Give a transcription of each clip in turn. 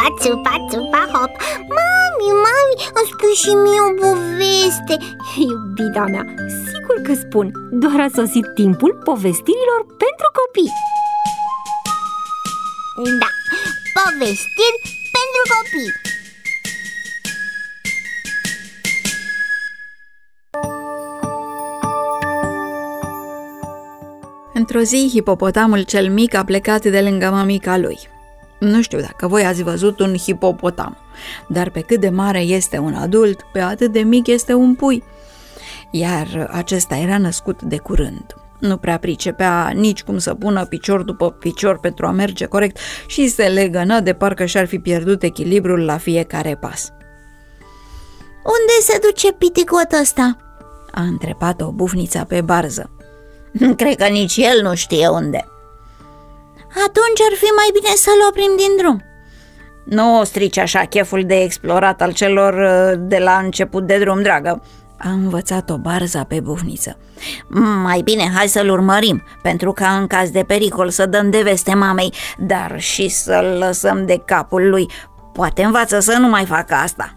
Țupa, țupa, țupa, hop. Mami, îmi spui și mie o poveste. Iubita mea, sigur că spun. Doar a sosit timpul povestirilor pentru copii. Da, povestiri pentru copii. Într-o zi, hipopotamul cel mic a plecat de lângă mămica lui. Nu știu dacă voi ați văzut un hipopotam, dar pe cât de mare este un adult, pe atât de mic este un pui. Iar acesta era născut de curând. Nu prea pricepea nici cum să pună picior după picior pentru a merge corect și se legănă de parcă și-ar fi pierdut echilibrul la fiecare pas. Unde se duce piticotul ăsta? A întrebat-o bufnița pe barză. Cred că nici el nu știe unde. Atunci ar fi mai bine să-l oprim din drum. Nu strici așa cheful de explorat al celor de la început de drum, dragă, a învățat-o barza pe bufniță. Mai bine hai să-l urmărim, pentru ca în caz de pericol să dăm de veste mamei, dar și să-l lăsăm de capul lui. Poate învață să nu mai facă asta.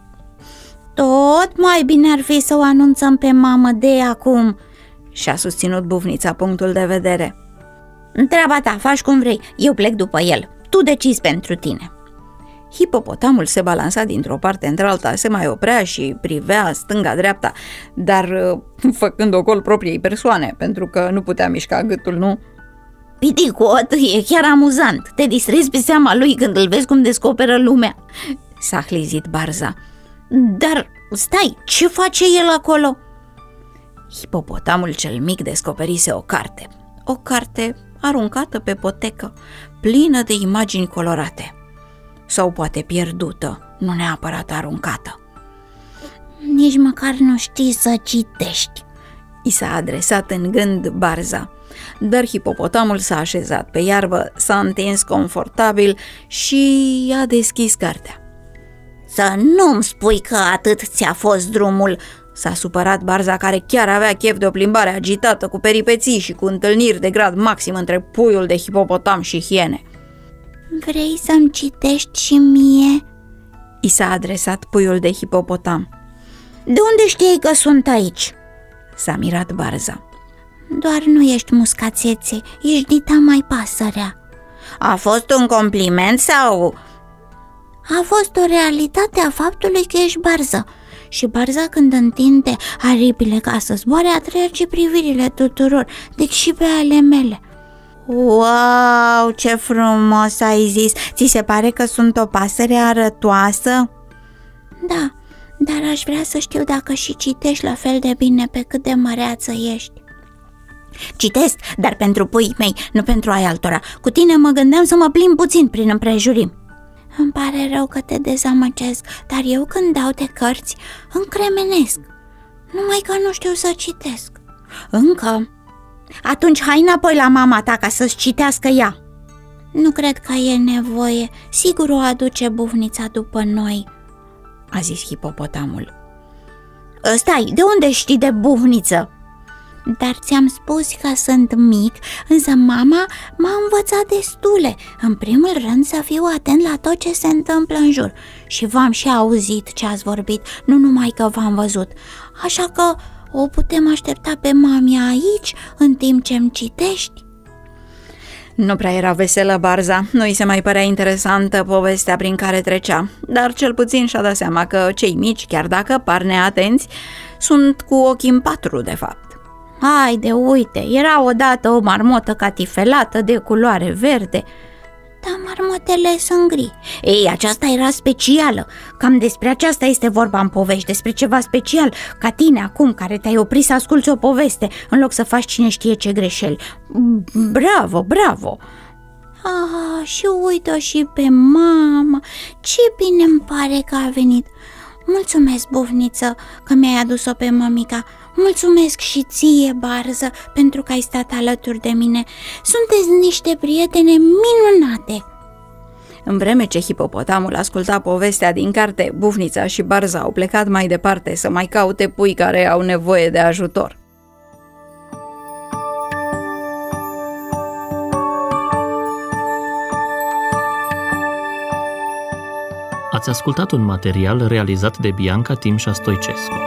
Tot mai bine ar fi să o anunțăm pe mamă de acum, și-a susținut bufnița punctul de vedere. Treaba ta, faci cum vrei, eu plec după el, tu decizi pentru tine. Hipopotamul se balansa dintr-o parte într-alta, se mai oprea și privea stânga-dreapta, dar făcând ocol propriei persoane, pentru că nu putea mișca gâtul, nu? Piticot, e chiar amuzant, te distrezi pe seama lui când îl vezi cum descoperă lumea, s-a hlizit barza. Dar stai, ce face el acolo? Hipopotamul cel mic descoperise o carte aruncată pe potecă, plină de imagini colorate. Sau poate pierdută, nu neapărat aruncată. Nici măcar nu știi să citești, i s-a adresat în gând barza. Dar hipopotamul s-a așezat pe iarbă, s-a întins confortabil și a deschis cartea. Să nu-mi spui că atât ți-a fost drumul, s-a supărat barza, care chiar avea chef de o plimbare agitată, cu peripeții și cu întâlniri de grad maxim între puiul de hipopotam și hiene. Vrei să-mi citești și mie? I s-a adresat puiul de hipopotam. De unde știi că sunt aici? S-a mirat barza. Doar nu ești muscațețe, ești dita mai pasărea. A fost un compliment sau... A fost o realitate a faptului că ești barză. Și barza, când întinde aripile ca să zboare, atrage privirile tuturor, deci și pe ale mele. Wow, ce frumos ai zis! Ți se pare că sunt o pasăre arătoasă? Da, dar aș vrea să știu dacă și citești la fel de bine pe cât de măreață ești. Citesc, dar pentru puii mei, nu pentru ai altora. Cu tine mă gândeam să mă plimb puțin prin împrejurim. Îmi pare rău că te dezamăgesc, dar eu când dau de cărți, încremenesc. Numai că nu știu să citesc. Încă? Atunci hai înapoi la mama ta ca să-ți citească ea. Nu cred că e nevoie, sigur o aduce bufnița după noi, a zis hipopotamul. Stai, de unde știi de bufniță? Dar ți-am spus că sunt mic, însă mama m-a învățat destule. În primul rând să fiu atent la tot ce se întâmplă în jur. Și v-am și auzit ce ați vorbit, nu numai că v-am văzut. Așa că o putem aștepta pe mami aici, în timp ce îmi citești? Nu prea era veselă barza, nu îi se mai părea interesantă povestea prin care trecea, dar cel puțin și-a dat seama că cei mici, chiar dacă par neatenți, sunt cu ochii în patru de fapt. Haide, uite, era odată o marmotă catifelată de culoare verde. Dar marmotele sunt gri. Ei, aceasta era specială. Cam despre aceasta este vorba în povești, despre ceva special, ca tine acum, care te-ai oprit să asculți o poveste, în loc să faci cine știe ce greșeli. Bravo, bravo! Și uită și pe mama, ce bine îmi pare că a venit. Mulțumesc, bufniță, că mi-ai adus-o pe mămica. Mulțumesc și ție, barză, pentru că ai stat alături de mine. Sunteți niște prietene minunate. În vreme ce hipopotamul asculta povestea din carte, bufnița și barza au plecat mai departe să mai caute pui care au nevoie de ajutor. Ați ascultat un material realizat de Bianca Timșa Stoicescu.